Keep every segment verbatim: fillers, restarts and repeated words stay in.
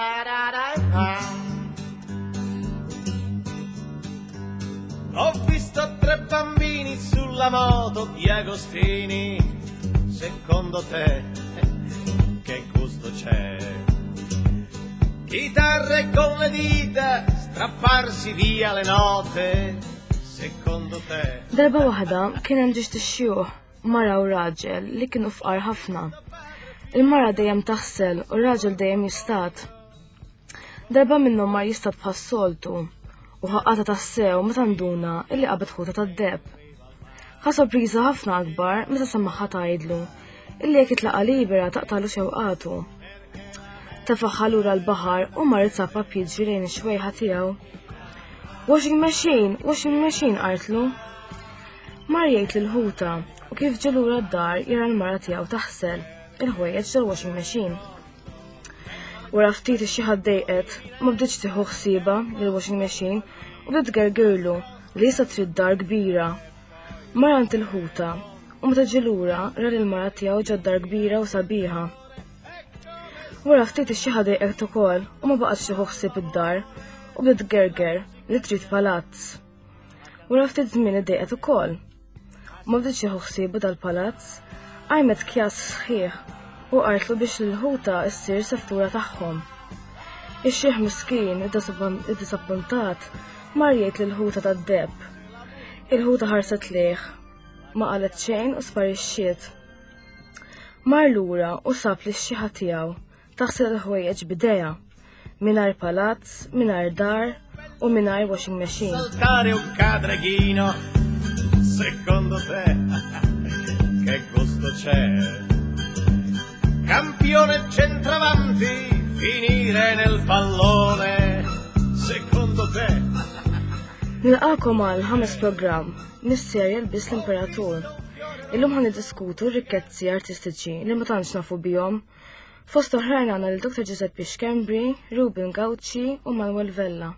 Ho visto tre bambini sulla moto di Agostini, secondo te che gusto c'è? Chitarre con le dita, strapparsi via le note, secondo te? Darba waħda kien hemm ġiex tixjuh mara u raġel li kienu fqar ħafna. Il-mara dejjem taħsel u r-raġel dejjem jistat. Darba minnhom mar jistat bħas-soltu u ħaqqata tassew meta nduna illi qabet ħuta tad-deb. Ħa sorpriża ħafna akbar meta semmaħħa tgħidlu illi jekk itlaqa libera taqtalu xewqatu. Tefaħħa lura l-baħar u mar itsappa jiġri lejn ix-xwejħa tiegħu. Washing machine, washing machine qartlu. Mar jgħid lill-ħuta u kif ġie lura d-dar jara l-mara tiegħu taħsel il-ħwejjeġ tal-washing machine. Wara ftit ix-xi ħaddejqet ma bdietx tieħu ħsieba lill-washing machine u bdiet tgergirlu li issa trid dar kbira. Mara ant il-ħuta u meta ġie lura ra l-mara tiegħu ġod dar kbira u sabiħa. Wara ftit ix-xi ħaddejqet ukoll u ma baqgħetx tieħu ħsieb id-dar u bdiet tgerger li trid palazz. Wara ftit żmien iddejqet ukoll. Ma bdietx tieħu ħsieba tal-palazz, għajmet kjas sħiħ u qartlu biex l-ħuta ssir seftura tagħhom. Ix-xieħ miskin id-disappuntat mar jgħid lill-ħuta tad-deb. Il-ħuta ħarset lejh, ma qalet xejn u sparixxiet. Mar lura u sab li x-xieħa tiegħu taħsel il-ħwejjeġ bidejha mingħajr palazz, mingħajr dar u mingħajr washing machine. Saltare un cadreghino, secondo te che gusto c'è? Campione centravanti, finire nel pallone, secondo te? Nilqakom għal ħames programm mis-serja Bis l-Imperatur. Illum ħan niddiskutu r-rikkezzi artistiċi li ma tantx nafu bihom. Fost oħrajn għandna lil doktor Giuseppe Schembri, Ruben Gauci u Manuel Vella.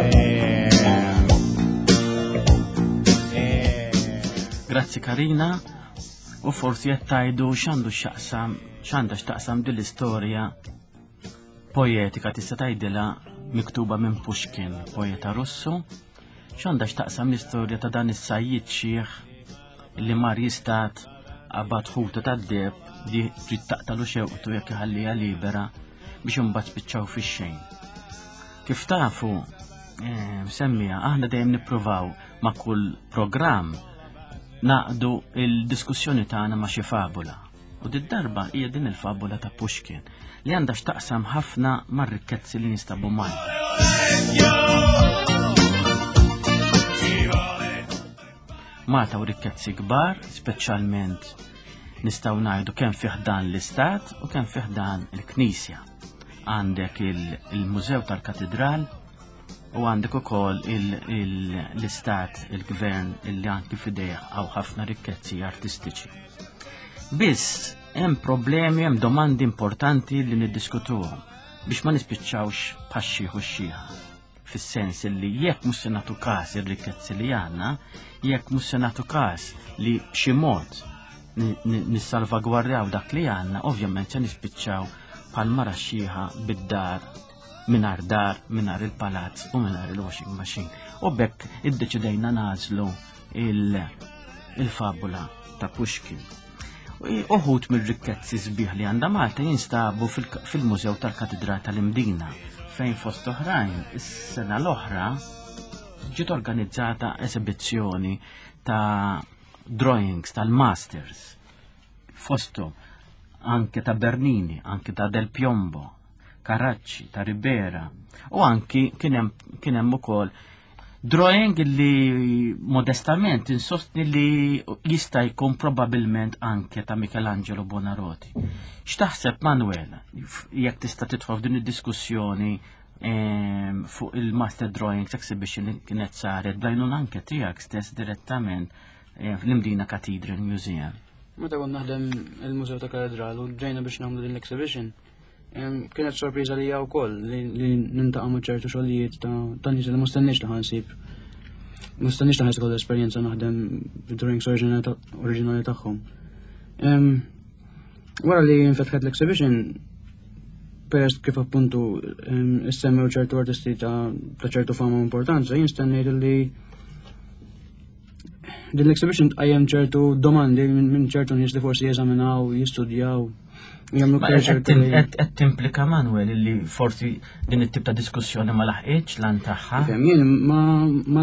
Grazzi Karina, u forsi qed tgħidu x'għandu x'jaqsam x'għandha x'taqsam din l-istorja poetika tista' tgħidilha miktuba minn Pushkin, poeta Russu, x'għandha x'taqsam l-istorja ta' dan is-sajjid xieħ li mar jistat qabad ħuta tad-deb li trid taqtalu xewqtu jekk iħallija libera biex imbagħad spiċċaw fix-xejn. Kif tafu, semmija aħna dejjem nippruvaw ma' kull programm naqdu il-diskussjoni tagħna ma' xi fabula. U dit-darba hija din il-fabula ta' Pushkin li għandha x'taqsam ħafna mar-rikkezzi li nistabu mal. Mata u rikkezzi kbar, speċjalment nistgħu ngħidu kemm fih dan l-istat u kemm fih dan il-Knisja. Għandek il-Mużew tal-Katedral u għandek ukoll l-istat, il-gvern illi anki fidejh għaw ħafna rikkezzi artistiċi. Biss hemm problemi, hemm domandi importanti li niddiskutuhom biex ma nispiċċawx bħax-xieħ u x-xieħa. Fis-sens li jekk mhux se nagħtu każ ir-rikkezzi li għandna, jekk mhux se nagħtu każ li b'xi mod nissalvagwardjaw dak li għandna, ovvjament se nispiċċaw bħal mara x-xieħa bid-dar minar dar, minar il-palazz u minar il-washing machine. U bekk iddeċidejna nażlu il-fabula ta' Pushkin. Uħut mir-rikkezzi sbieħ li għandha Malta jinstabu fil-Mużew tal-Katedral tal-Imdina, fejn fost oħrajn is-sena l-oħra ġiet organizzata esibizzjoni ta' drawings tal-masters. Fosthom anke ta' Bernini, anke ta' Del Piombo, Carracci, ta' Ribera, u anki kien hemm ukoll drawing li modestament insostni li jista' jkun probabbilment anke ta' Michelangelo Buonarroti. X'taħseb Manuela, jekk tista' tidħol f'din id-diskussjoni fuq il-Master Drawings Exhibition li kienet saret b'għajnuna anke tiegħek stess direttament fl-Imdina Cathedral Museum. Meta kont naħdem il-Mużew ta' Katedral u ġejna biex nagħmlu din l-exhibition, kienet sorpriża li hija wkoll li nintaqa' ma' ċertu xogħlijiet ta' nies li ma stenniex li ħansib. Ma stenniex li ħansib l esperjenza naħdem bid-drawings oriġinali tagħhom. Wara li nfetħet l-exhibition, peress kif appuntu issemmew ċertu artisti ta' ta' ċertu fama importanza, jien stennejt li din l-exhibition tqajjem ċertu domandi minn ċertu nies li forsi jeżaminaw, jistudjaw. Qed timplika Manuel li forsi din it-tip ta' diskussjoni ma laħqitx lan tagħha. Jien ma ma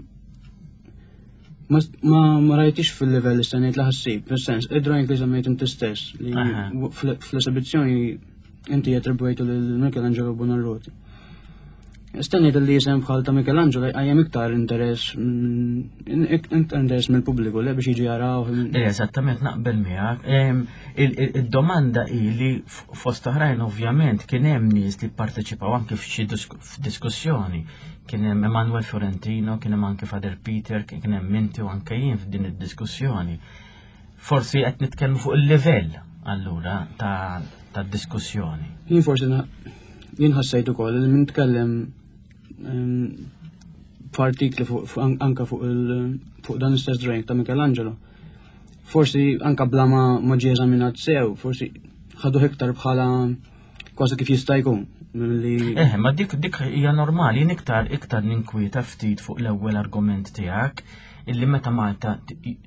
ma ma rajtix fil-level li stennejt laħassib, fil-sens, id-drawing li żammejt inti stess li fl-esibizzjoni inti jattribwejtu l-Michelangelo Buonarroti. Stennejt li jisem bħal ta' Michelangelo għajem iktar interess interess mill-pubbliku li biex jiġi jaraw. Eżattament naqbel miegħek. Id-domanda hi li fost oħrajn ovvjament kien hemm nies li pparteċipaw anke f'xi diskussjoni. Kien hemm Emanuel Fiorentino, kien hemm anke Father Peter, kien hemm Minti u anke jien f'din id-diskussjoni. Forsi qed nitkellmu fuq il-livell allura ta' diskussjoni. Jien forsi jien ħassejt ukoll li nitkellem f'artikli anka fuq dan istess drawing ta' Michelangelo. Forsi anka bla ma ġie eżaminat sew, forsi ħadu iktar bħala kważi kif jista' jkun. Eh, ma dik dik hija normali, jien iktar iktar ninkwieta ftit fuq l-ewwel argument tiegħek illi meta Malta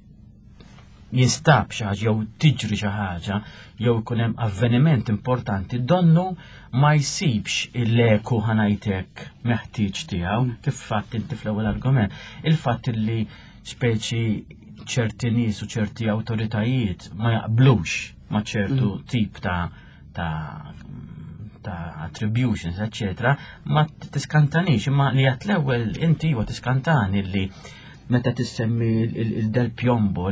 jinstab xi ħaġa jew tiġri xi ħaġa jew ikun hemm avveniment importanti donnu ma jsibx il-leku ħanajtek meħtieġ tiegħu kif fatt inti fl-ewwel argument. Il-fatt li speċi ċerti nies u ċerti awtoritajiet ma jaqblux ma ċertu tip ta' ta' ta' attributions, eccetera, ma tiskantanix, imma li għat l-ewwel inti huwa tiskantani li meta tissemmi il-Del Piombo,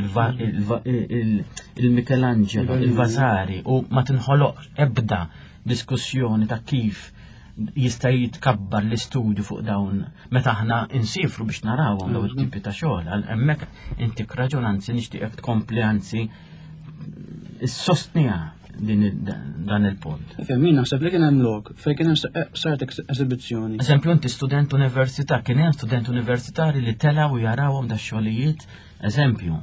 il-Michelangelo, il-Vasari, u ma tinħoloq ebda diskussjoni ta' kif jista' jitkabbar l-istudju fuq dawn meta aħna insifru biex narawhom dawn it-tipi ta' xogħol. Hemmhekk inti raġun anzi nixtieq tkompli anzi issostniha dan il-punt. Femmin, naħseb li kien hemm lok, fejn kien hemm sart eżibizzjoni. Eżempju, inti student università, kien hemm student universitari li telaw jarawhom da xogħlijiet, eżempju.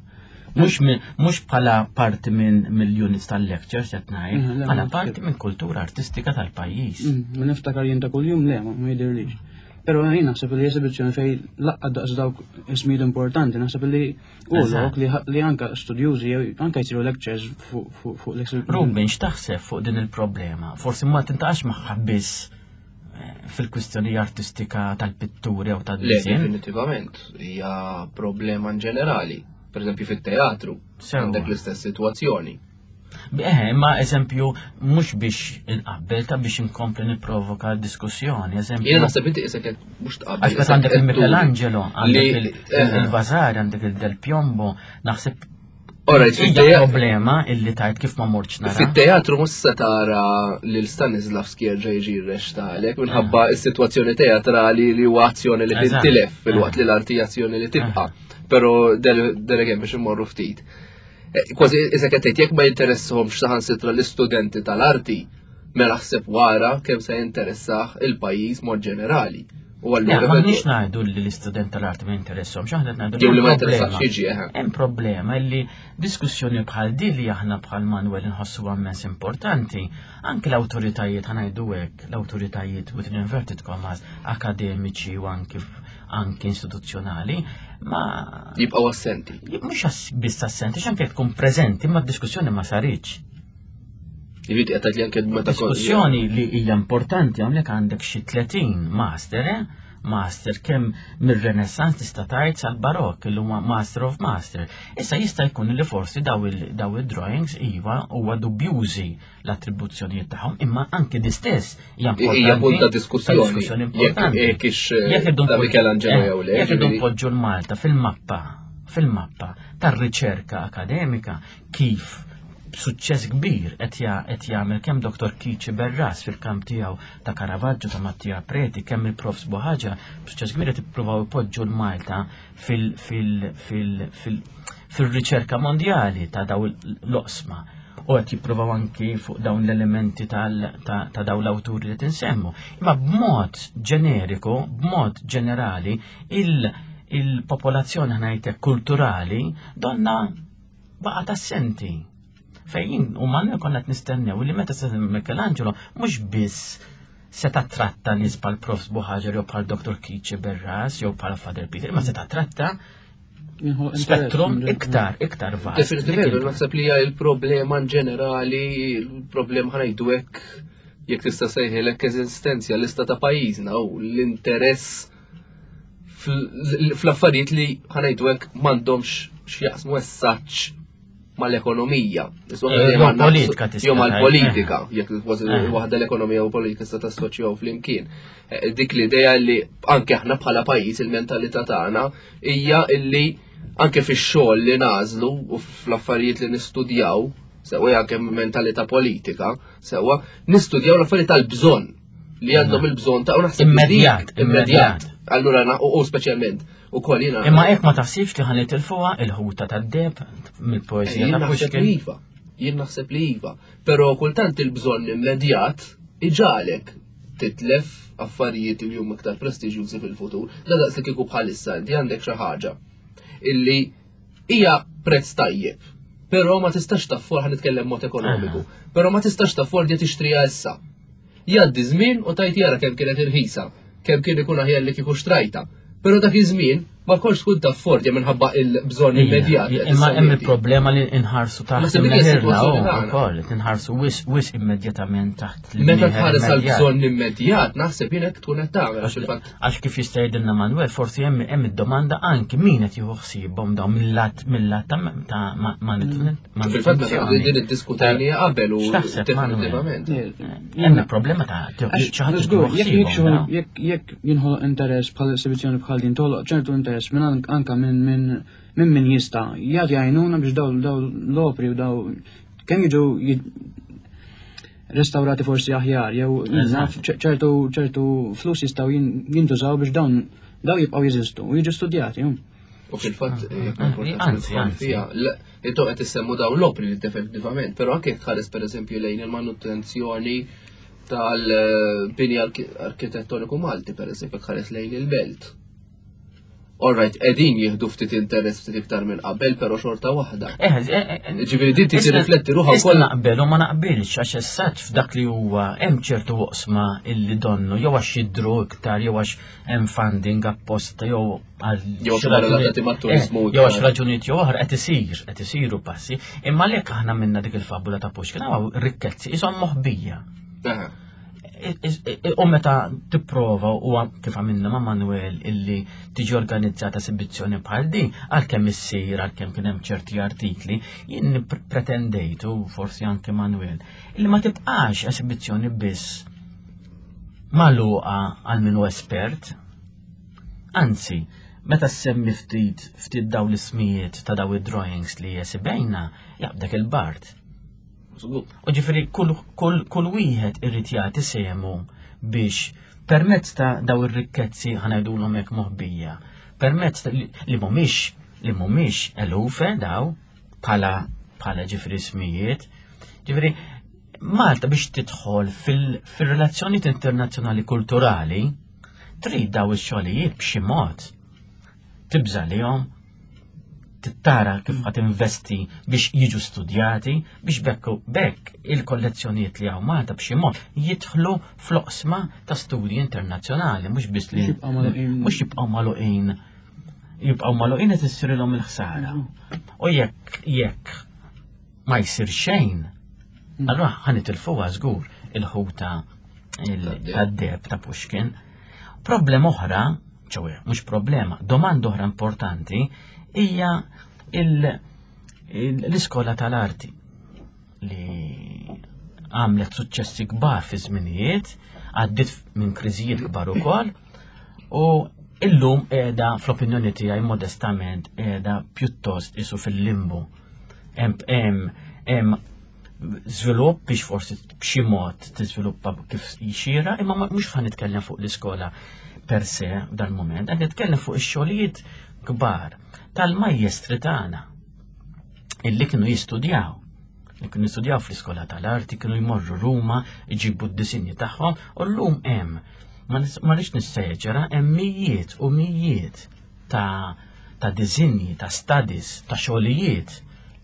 Mhux bħala parti minn mill-units tal-lectures qed ngħid, bħala parti minn kultura artistika tal-pajjiż. Ma niftakar jien ta' kuljum le, ma jidhirlix. Però jien naħseb li eżibizzjoni fejn laqgħa daqs dawk ismijiet importanti, naħseb li u lok li anke studjużi anke jsiru lectures fuq l-eżibizzjoni. Ruben, x'taħseb fuq din il-problema? Forsi ma tintaqax magħha biss fil-kwistjoni artistika tal-pitturi jew tad-disinn? Le, definitivament, hija problema ġenerali. Per eżempju fit-teatru, għandek l-istess sitwazzjoni. Eh, ma eżempju, mux biex inqabbel ta' biex inkompli niprovoka diskussjoni, eżempju. Jena naħseb inti isek mux tqabbel. Għax għandek il-Michelangelo, għandek il-Vasari, għandek il-Del Piombo, naħseb hija problema illi tajt kif ma morċ nara. Fit-teatru mus se tara li l-Stanislavski jerġa' jiġi rrextalek minħabba s-sitwazzjoni teatrali li huwa azzjoni li tintilef fil-waqt li l-arti azzjoni li tibqa'. Però delegem biex immorru ftit. Kważi iżek qed jekk ma jinteressahomx saħansitra l-istudenti tal-arti, mela ħseb wara kemm se jinteressaħ il-pajjiż mod ġenerali. U allura ma nix ngħidu li l-istudent tal-arti ma jinteressahomx, aħna qed ngħidu li ma jinteressax jiġi hemm problema li diskussjoni bħal din li aħna bħal Manuel inħossu ammens importanti, anke l-awtoritajiet ħanajdu hekk, l-awtoritajiet with inverted commas akademiċi u anke anke istituzzjonali, ma jibqgħu assenti. Mhux biss assenti, x'anke tkun preżenti, ma d-diskussjoni ma saritx. Jrid qed li anke meta diskussjoni li hija importanti hawnhekk għandek xi tletin master, eh? Master kemm mir-Renaissance tista' tgħid sal-Barokk li huma Master of Master. Issa jista' jkun li forsi daw il-drawings iva huwa dubjużi l-attribuzzjonijiet tagħhom, imma anke di stess hija importanti. Hija punt ta' diskussjoni. Jekk ix ta' Michelangelo jew le. Jekk irdu npoġġu l-Malta fil-mappa, fil-mappa tar-riċerka akademika kif b'suċċess kbir qed jagħmel kemm Doktor Kici Berras fil-kamp tiegħu ta' Caravaggio ta' Mattia Preti, kemm il-Prof Boħaġa b'suċċess kbir qed ippruvaw ipoġġu l-Malta fil-riċerka mondjali ta' daw l-oqsma. U qed jippruvaw anki fuq dawn l-elementi ta' dawn l-awturi li tinsemmu. Imma b'mod ġeneriku, b'mod ġenerali, il-popolazzjoni ngħidlek kulturali donna baqgħet assenti. Fejn, u manna konna t-nistennew li meta sa Michelangelo mhux biss seta tratta nies bħal Profs Buħaġer jew bħal doktor Kiċi Berras jew bħal Father Peter, ma seta tratta spettrum iktar, iktar vast. Definitivament, naħseb li hija il-problema ġenerali, il-problema ħanajdu hekk jekk tista' sejħilek eżistenzjalista ta' pajjiżna u l-interess fl-affarijiet li ħanajdu hekk m'għandhomx x'jaqsmu essaġġ mal-ekonomija. Politika jew mal-politika, jekk waħda l-ekonomija u politika tista' tassoċjaw flimkien. Dik l-idea li anke aħna bħala pajjiż il-mentalità tagħna hija illi anke fix-xogħol li nażlu u fl-affarijiet li nistudjaw, sewa anke mentalità politika, sewa nistudjaw l-affarijiet tal-bżonn li għandhom il-bżonn ta' u naħseb immedjat, immedjat. Allura u speċjalment u koll jiena. Imma hekk ma taħsibx li ħanet il-fuqa il-ħuta tad-deb mill-poeżija ta' Pushkin. Jien naħseb li iva, però kultant il-bżonn immedjat iġalek titlef affarijiet li huma iktar prestiġjużi fil-futur. Da daqs li kieku bħalissa inti għandek xi ħaġa illi hija prezz tajjeb, però ma tistax tafford ħanitkellem mod ekonomiku, però ma tistax tafford li tixtriha issa. Jgħaddi żmien u tajt jara kemm kienet irħisa, kemm kien ikun aħjar li kieku xtrajta. Pero dak iż-żmien ma kontx tkun tafford jew minħabba il-bżonn immedjat. Imma hemm il-problema li nħarsu taħt il-ħirna wkoll, tinħarsu wis wis immedjatament taħt il Meta tħares għal bżonn immedjat, naħseb jien hekk tkun qed tagħmel fil-fatt. Għax kif jista' jgħidilna Manuel, forsi hemm hemm id-domanda anki min qed jieħu ħsiebhom dawn mill-lat mill-lat ta' ma' fil-fatt meta din iddiskutajnija qabel u definitivament. Hemm il-problema ta' xi ħadd jekk jinħoloq interess bħal esibizzjoni bħal din tolloq ċertu interess minn anka minn minn minn min jista' jagħti għajnuna biex daw daw l-opri u daw kemm jiġu restaurati forsi aħjar jew ċertu ċertu flus jistgħu jintużaw biex dawn daw jibqgħu jeżistu u jiġu studjati. U fil-fatt intom qed issemmu dawn l-opri definitivament, però anke tħares pereżempju lejn il-manutenzjoni tal-bini arkitettoniku Malti pereżempju tħares lejn il-belt. Alright, edin jihdu ftit interess ftit iktar minn qabel, pero xorta waħda. Ġifieri din tisi rifletti ruħha wkoll. Naqbel u ma naqbilx għax essaġġ f'dak li huwa hemm ċertu oqsma illi donnu jew għax jidru iktar jew għax hemm funding apposta jew għal jew relatati mat-turiżmu. Jew għax raġunijiet jew oħra qed isir, qed isiru passi, imma lek aħna minna dik il-fabula ta' Pushkin hawn rikkezzi ishom moħbija. U meta tipprova u kif għamilna ma' Manuel illi tiġi organizzata esibizzjoni bħal din, għalkemm issir, għalkemm kien hemm ċerti artikli, jien pretendejtu forsi anke Manuel, illi ma tibqax esibizzjoni biss magħluqa għal minnu espert. Anzi, meta semmi ftit ftit daw l-ismijiet ta' daw id-drawings li jesibejna, jaqbdek il-bart. U ġifiri kull wieħed irrid jagħti semu biex permezz ta' daw ir-rikkezzi ħanajdulhom hekk moħbija, permezz li mhumiex li mhumiex elufe daw bħala bħala ġifri smijiet. Ġifiri Malta biex tidħol fil-relazzjonijiet internazzjonali kulturali trid daw ix-xogħlijiet b'xi mod tibża lihom, tittara kif ħat investi biex jiġu studjati, biex bekk bekk il-kollezzjonijiet li hawn Malta b'xi mod jidħlu fl-oqsma ta' studji internazzjonali, mhux biss li mhux jibqgħu magħluqin jibqgħu magħluqin qed issirilhom il-ħsara. U jekk jekk ma jsir xejn, allura ħanitilfuha żgur il-ħuta tad-deb ta' Pushkin. Problema oħra, ċewwe, mhux problema, domanda oħra importanti hija l-iskola tal-arti li għamlet suċċessi kbar fi żminijiet, għaddit minn kriżijiet kbar ukoll, u illum qiegħda fl-opinjoni tiegħi modestament qiegħda pjuttost isu fil-limbu. Hemm hemm żvilupp biex forsi b'xi mod tiżviluppa kif jixira, imma mhux ħan nitkellem fuq l-iskola per se f'dan moment, qed nitkellem fuq ix-xogħlijiet kbar tal-majjestri tagħna illi kienu jistudjaw. Li kienu jistudjaw fl-iskola tal-arti, kienu jmorru Ruma, jġibu d-disinji tagħhom, u llum hemm ma rridx nisseġġera hemm mijiet u mijiet ta' ta' disinji, ta' studies, ta' xogħlijiet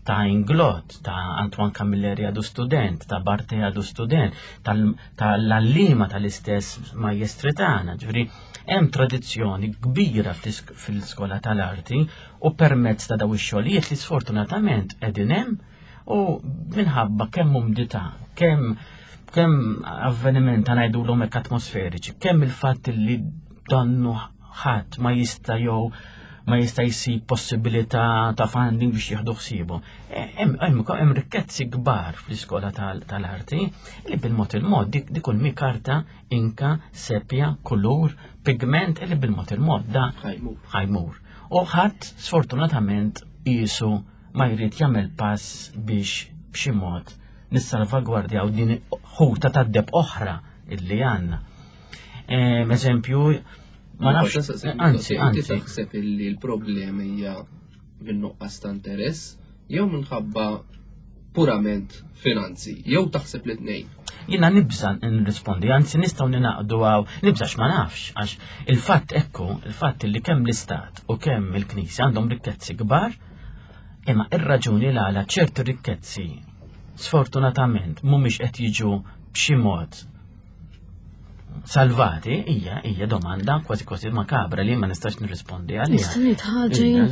ta' Inglot, ta' Antoine Camilleri għadu student, ta' Barté għadu student, tal-allima tal-istess majestri tagħna, ġifri hemm tradizzjoni kbira fil-skola tal-arti u permezz ta' daw ix-xogħlijiet li sfortunatament qegħdin hemm u minħabba kemm umdità, kemm kemm avveniment ngħidulhom hekk atmosferiċi, kemm il-fatt li donnu ħadd ma jista' jew ma jista' jsib possibilità ta' funding biex jieħdu ħsiebu. Hemm rikkezzi kbar fl-iskola tal-arti li bil-mod il-mod dik kull mi karta, inka, sepja, kulur, pigment li bil-mod il-mod da ħajmur. U ħadd sfortunatament qisu ma jrid jagħmel pass biex b'xi mod nissalvagwardjaw din ħuta tad-deb oħra illi għandna. Eżempju, ma nafx, anzi, anzi. Taħseb li l-problema hija bin-nuqqas ta' interess jew minħabba purament finanzi, jew taħseb li tnejn. Jiena nibża nirrispondi, anzi nistgħu ninaqdu għaw, nibżax ma nafx, għax il-fatt ekku, il-fatt li kemm l-Istat u kemm il-Knisja għandhom rikkezzi kbar, imma ir-raġuni l għala ċertu rikkezzi sfortunatament mhumiex qed jiġu b'xi mod salvati, hija hija domanda kważi kważi makabra li ma nistax nirrispondi għalija. Nista' ngħid ħaġa.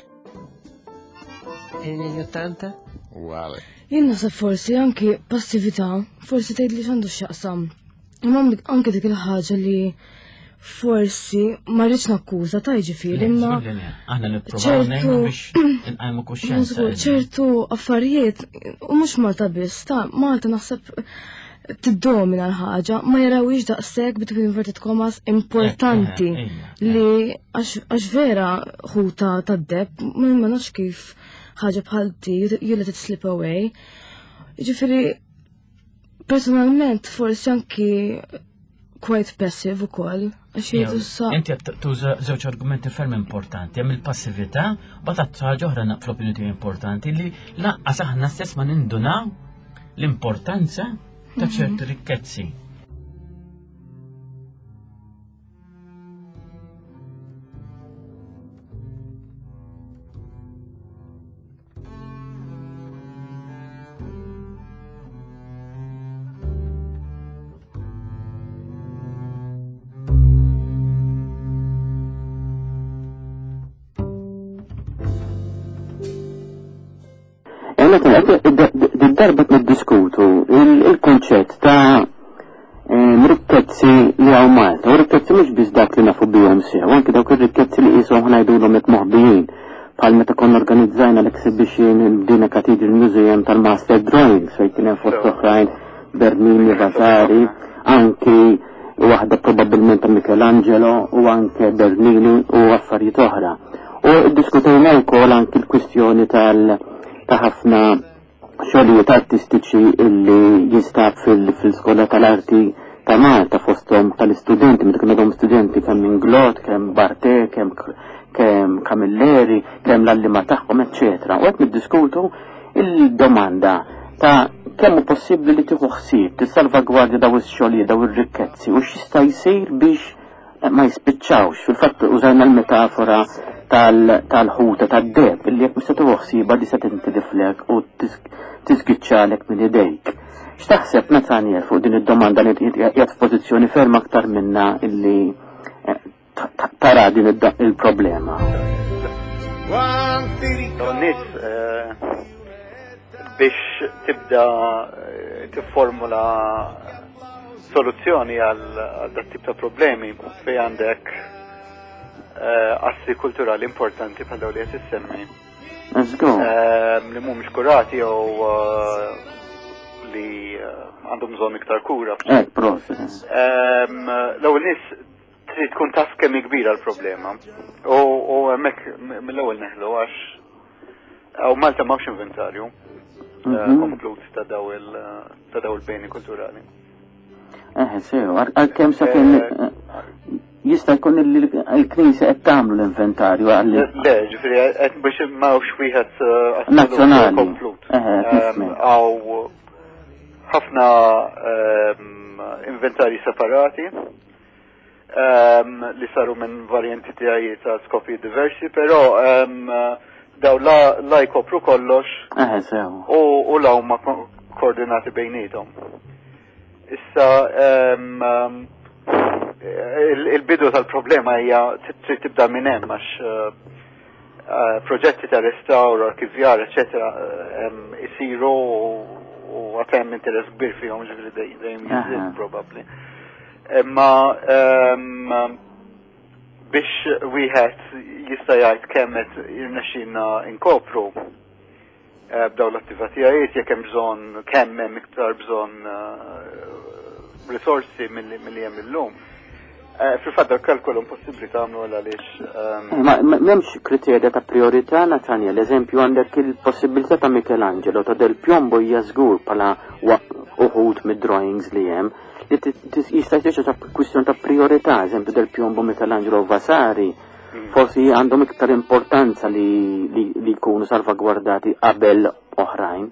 ottanta? Uguale. Jien naħseb forsi anki passività, forsi tgħid li x'għandu x'jaqsam. Imma anke dik il-ħaġa li forsi ma rridx nakkuża ta' jiġifieri imma aħna nippruvaw ngħinu biex inqajmu kuxjenza. ċertu affarijiet u mhux Malta biss, ta' Malta naħseb tiddomina l-ħaġa, ma jarawix daqshekk between inverted commas importanti li għax vera ħuta tad-deb, ma nafx kif ħaġa bħal ti you let it slip away. Ġifieri personalment forsi anki quite passive ukoll. Inti tuża żewġ argumenti ferm importanti, hemm il-passività, bata ħaġa oħra fl-opinjoni importanti li laqqas aħna stess ma nindunaw l-importanza ta' ċerti rikkezzi. Darba niddiskutu il-konċett ta' rikkezzi li għaw Malta, u rikkezzi mhux biss dak li nafu bihom sew, anke dawk ir-rikkezzi li qishom ngħidulhom hekk moħbijin, bħal meta konna organizzajna l-exhibition il-Bdina Cathedral Museum tal-Master Drawings fejn kien hemm fost oħrajn Bernini, Vasari, anki waħda probabbilment ta' Michelangelo u anke Bernini u affarijiet oħra. U ddiskutejna wkoll anki l-kwistjoni tal ta' ħafna xogħlijiet artistiċi illi jistab fil-skola tal-arti ta' Malta fosthom tal-istudenti, meta kienu studenti kemm Inglot, kemm Barté, kemm kemm Camilleri, kemm l-allima tagħhom, eċċetera. U qed niddiskutu il-domanda ta' kemm hu possibbli li tieħu ħsieb tissalvagwardja daw ix-xogħlijiet daw ir-rikkezzi u x'jista' jsir biex ma jispiċċawx. Fil-fatt użajna l-metafora tal-ħuta tad-deb illi jekk mista tieħu ħsiebha di se tintidiflek u tiżgiċċalek minn idejk. X'taħseb meta nier fuq din id-domanda li qiegħed f'pożizzjoni ferm aktar minna illi tara din il-problema. Nis biex tibda tifformula soluzzjoni għal dat tip ta' problemi fejn għandek assi kulturali importanti bħal dawn li qed issemmi. Li mhumiex kurati jew li għandhom bżonn iktar kura. L-ewwel nies trid tkun taf kemm kbira l-problema. U hemmhekk mill-ewwel neħlu għax hawn Malta m'hawnx inventarju komplut ta' daw il-beni kulturali. Eh, sew, għal-kemm sa kien jista' jkun il-Knisja qed tagħmlu l-inventarju għal. Le, ġifieri qed biex m'hawnx wieħed nazzjonali komplut. Għaw ħafna inventarji separati li saru minn varjenti tiegħi ta' skopi diversi, però daw la la jkopru kollox Eh, sew. u u la huma ko- koordinati bejnietom. Issa em, em, il- il-bidu tal-problema hija t- trid tibda minn hemm għax eh, eh, proġetti ta' restawr, arkivjar, eċetera, em, isiru u- u għatem interess kbir fihom ġifieri dej- dejjem Aha. jiżdied probabbli. Imma em, biex wieħed jista' jgħid kemm qed jirnexxinna inkopru eh, b'daw l-attivitajiet jekk hemm bżonn kemm hemm iktar bżonn eh, risorsi milli milli hemm illum. Eh, Fil-fatt dak kalkolu impossibbli tagħmlu għaliex ehm, Ma ma- memx kriterja ta' priorità, Nathaniel, eżempju għandek il-possibilità ta' Michelangelo ta' Del Piombo hija żgur pala wa- uħud mid-drawings li hemm li t- t- jista' jteċa ta' kwistjoni ta' priorità, eżempju Del Piombo, Michelangelo u Vasari, forsi għandhom iktar importanza li li li jkunu salvagwardati qabel oħrajn.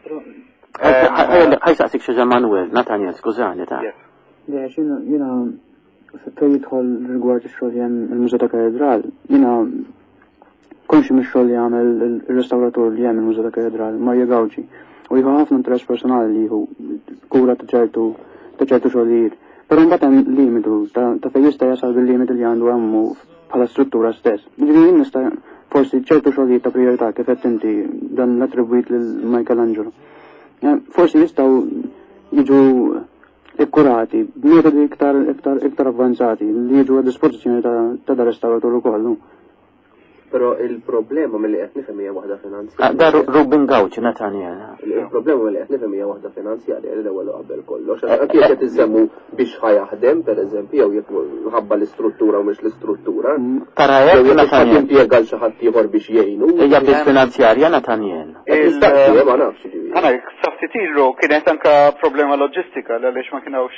Ħajsaqsik xi Manuel, Nathaniel, skużani ta' yes. Yeah, xina, jina, fil jidħol rigward il-xogħol li hemm il-Mużew ta' Katedral, jina konxi mix-xogħol li jagħmel il-restauratur li hemm il-Mużew ta' Katedral, Mario Gauci, u jieħu ħafna interess personali li jieħu kura ta' ċertu ta' ċertu xogħlijiet. Però mbagħad hemm limitu ta' ta' fejn jista' jasal bil-limit li għandu hemm bħala struttura stess. Jiġifieri nista' forsi ċertu xogħlijiet ta' priorità kif qed inti dan l-attribwit lil Michelangelo. Eh, Forsi jistgħu jiġu ikkurati b'metodi iktar iktar iktar avvanzati li jiġu a dispożizzjoni ta' ta' da restauratur ukoll. Però il-problema mill-li qed nifhem hija waħda Ah, finanzjarja. da Ru- Ruben Gauci, Nathaniel. Il-problema mill-li qed nifhem hija waħda finanzjarja li l-ewwel qabel kollox. Kif qed isemmu biex ħajaħdem pereżempju jew jekk ħabba l-istruttura u mhux l-istruttura. Tara Jew jekk, jekk ħadd Nathaniel, impjega l xi ħadd ieħor biex jgħinu. hija biss finanzjarja, Nathaniel. Il- ma nafx ġifieri. Għana, saftitilu kienet anka problema loġistika għaliex ma kienawx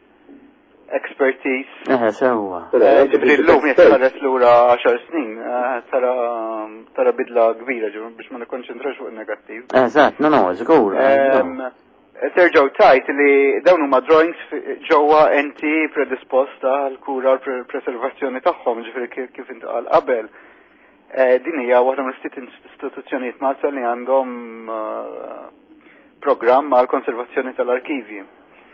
expertise. Eh, sewwa. Ġifri l-lum jessaret l-ura għaxar snin, eh, tara tara bidla kbira ġifri biex ma nikkonċentrax fuq il-negattiv. Eżatt, no, no, żgur. Em, Terġaw tajt li dawn huma drawings fi- ġewwa enti predisposta l-kura u l-preservazzjoni tagħhom, ġifri kif kif intqal qabel. Eh, Din hija waħda mill-ftit istituzzjonijiet Malta li għandhom eh, programm għal konservazzjoni tal-arkivi.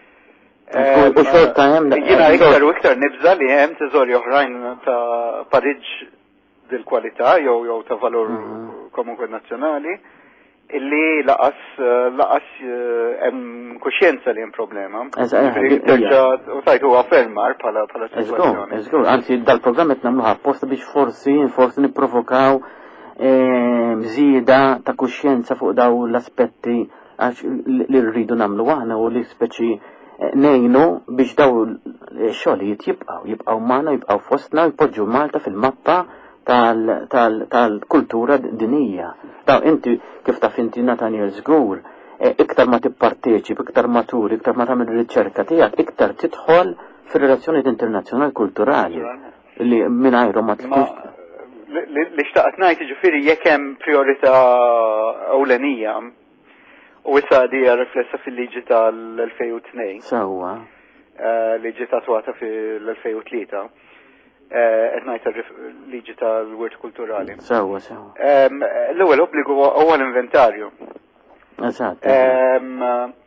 U- u xorta hemm- Jiena eh, iktar u iktar nibża li hemm teżori oħrajn ta' Pariġ dil-kwalità jew jew ta' valur komunkwe nazzjonali illi laqas eh, laqas eh, hemm kuxjenza li hemm problema. Eżatt, eh, Ġifri di- terġa' u tajt huwa fermar bħala bħala Eżgur, sitwazzjoni. eżgur, anzi dal-programm qed nagħmluha apposta biex forsi forsi nipprovokaw żieda ta' kuxjenza fuq daw l-aspetti għax li rridu nagħmlu aħna u li speċi eh, nejnu biex daw xogħlijiet jibqgħu, jibqgħu magħna, jibqgħu fostna, jpoġġu Malta fil-mappa tal- tal- tal-kultura dinija. Daw inti kif taf inti Nathaniel żgur, eh, iktar ma tipparteċip, iktar matur, iktar ma tagħmel riċerka tiegħek, iktar tidħol fir-relazzjonijiet internazzjonali kulturali li mingħajrhom ma Ma tkunx. li li- li xtaqt ngħid jiġifieri jekk hemm priorità ewlenija u issa di hija riflessa fil-liġi tal-elfejn u tnejn. Sewwa. eh, li ġiet attwata fil-elfejn u tlieta. eh, Qed ngħid il-liġi tal-wirt kulturali. Sewwa, sewwa. Em, L-ewwel obbligu huwa l-inventarju. Eżatt. Em,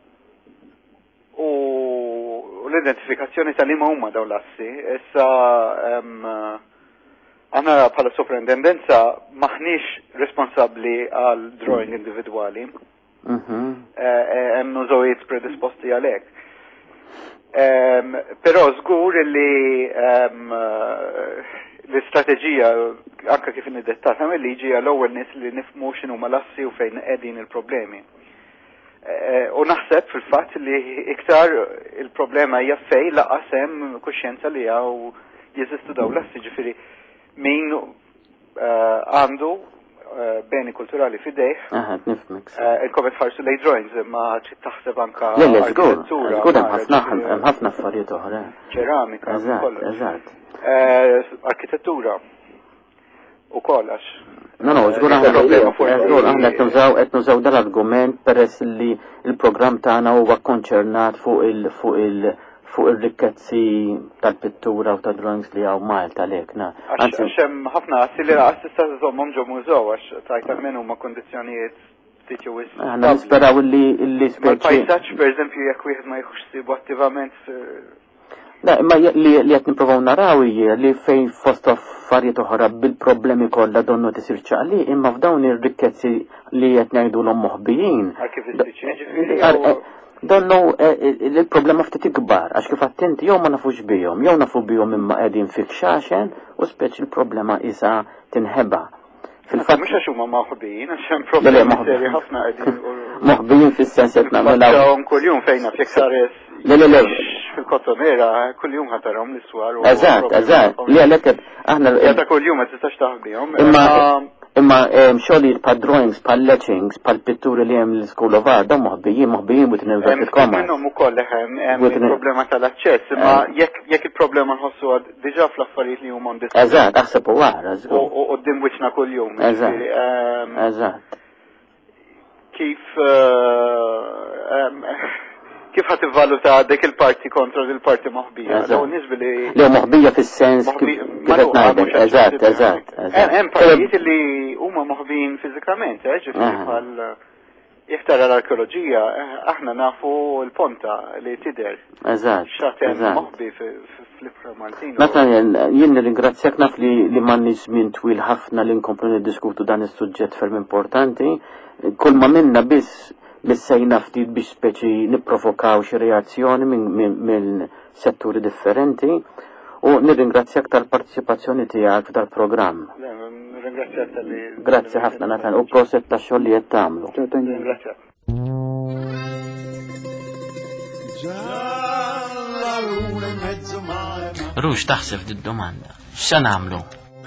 U u l-identifikazzjoni tal-ima huma dawn l-assi. Issa em, aħna bħala soprintendenza maħniex responsabbli għal drawing individwali. Mhm. Eh, eh, hemm nużojiet predisposti għalhekk. Em, Però żgur li em, eh, l-istrateġija anke kif iniddettata mill-liġi għal ewwel nies li nifhmu x'inhuma l-assi u fejn qegħdin il-problemi. Eh, U naħseb fil-fatt li iktar il-problema hija fejn laqas hemm kuxjenza li hawn jeżistu dawn l-assi, ġifieri min eh, għandu eh, beni kulturali fidejh. Aha, nifmek. Eh, Inkom qed ħarsu lej drawings imma trid taħseb anka Le, le, żgur, arkitettura, żgur hemm mara, ħafna ġifieri, hemm ħafna affarijiet oħra. ċeramika, Eżatt, kollox. eżatt. Eh, Arkitettura u kollox. No, no, żgur Eh, aħna problema forsi- żgur aħna qed nużaw qed nużaw dal-argument peress li l-programm tagħna huwa konċernat fuq il fuq il fuq ir-rikkezzi tal-pittura u tad-drawings li għaw Malta lekna. Għax hemm ħafna assi li raqas tista' żommhom ġo mużew għax tajt almenu huma kondizzjonijiet ftit jew wisq. Aħna nisperaw li li speċi. Il-pajsaġġ pereżempju jekk wieħed ma jieħux sibu attivament. La, imma li li qed nippruvaw naraw hija li fejn fost affarijiet oħra bil-problemi kollha donnu tisir ċaqli, imma f'dawn ir-rikkezzi li qed ngħidulhom moħbijin. Donnu il-problema ftit ikbar, għax kif attenti jew ma nafux bihom, jew nafu bihom imma qegħdin fi kxaxen u speċi il-problema isa tinħeba. Fil-fatt mhux għax huma moħbijin, għax hemm problemi serji ħafna qegħdin. Moħbijin fis-sens qed nagħmilhom kuljum fejn jekk sares. Le le le. Fil-kotonera kuljum ħatarhom l-iswar. Eżatt, eżatt. Li għalhekk aħna Jeta kuljum ma tistax taħbihom. Imma imma xogħlijiet pa' drawings, pa' letchings, pa' pitturi li hemm l-School of Art, dawn moħbijin, moħbijin with inverted commas. Minnhom ukoll hemm il-problema tal-aċċess, imma jekk il-problema nħossu diġà fl-affarijiet li huma ndiskuss. Eżatt, aħseb u wara, U qudiem wiċċna kuljum. Eżatt. Eżatt. Kif kif ħat ivvaluta dik il-parti kontra il-parti moħbija? Dawn nisbi li. Le moħbija fis-sens kif qed ngħidlek, eżatt, eżatt. Hemm partijiet li huma moħbijin fiżikament, ġifieri bħal jekk tara l-arkeoloġija, aħna nafu l-ponta li tidher. Eżatt. X'għatem moħbi fl-Ibra Martino. Nathan, jien nirringrazzjak naf li li m'għandniex żmien twil ħafna li nkomplu niddiskutu dan is-suġġett ferm importanti. Kull ma minna biss bissejna ftit biex speċi nipprovokaw xi reazzjoni minn setturi differenti u nirringrazzjak tal-partiċipazzjoni tiegħek f'dal-programm. Ringrazzjak tal-li. Grazzi ħafna Nathan u proset tax-xogħol li qed tagħmlu. Ringrazzjak. Rux taħseb di-domanda. X'se nagħmlu?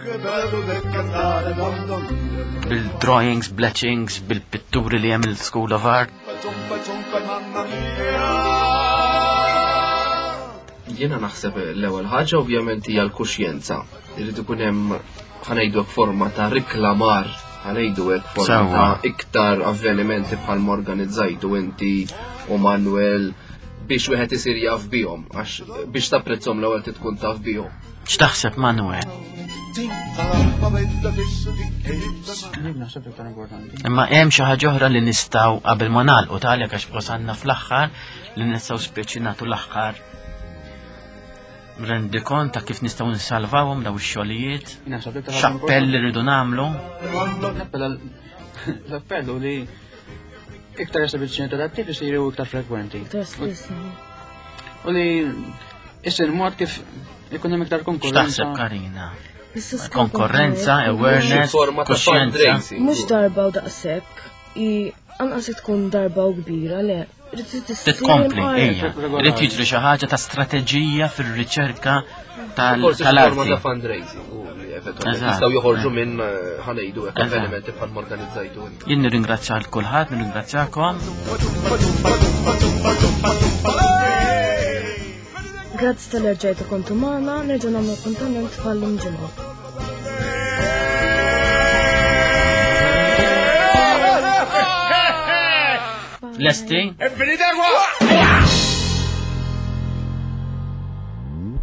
Bil-drawings, bletchings, bil-pitturi li hemm il-School of Art. Jiena naħseb l-ewwel ħaġa ovvjament hija l-kuxjenza. Irid ikun hemm ħanejdu hekk forma ta' riklamar, ħanejdu hekk forma ta' iktar avvenimenti bħal organizzajtu inti u Manuel biex wieħed isir jaf bihom, għax biex tapprezzhom l-ewwel tkun taf bihom. X'taħseb Manuel? Imma hemm xi ħaġa oħra li nistgħu qabel ma nagħlqu tagħlek għax wasalna fl-aħħar li nistgħu speċi nagħtu l-aħħar rendi kont ta' kif nistgħu nsalvawhom daw ix-xogħlijiet. X'appell li rridu nagħmlu. L-appellu li iktar esebizzjoni ta' datti isiru iktar frekwenti. U li isir mod kif ikun hemm iktar konkurrenza. X'taħseb Karina? Konkurrenza, awareness, kuxjenza. Mhux darba u daqshekk, i anqas tkun darba u kbira, le. Titkompli, ejja. Rrid jiġri xi ħaġa ta' strateġija fir-riċerka tal-arti. Forma ta' fundraising. Jistgħu joħorġu minn ħanejdu hekk avvenimenti bħal organizzajtu. Jien nirringrazzja l kulħadd, nirringrazzjakom. Grazzi tal-erġajtu kontu magħna, nerġa' nagħmlu appuntament bħal ġimgħa. Lesti?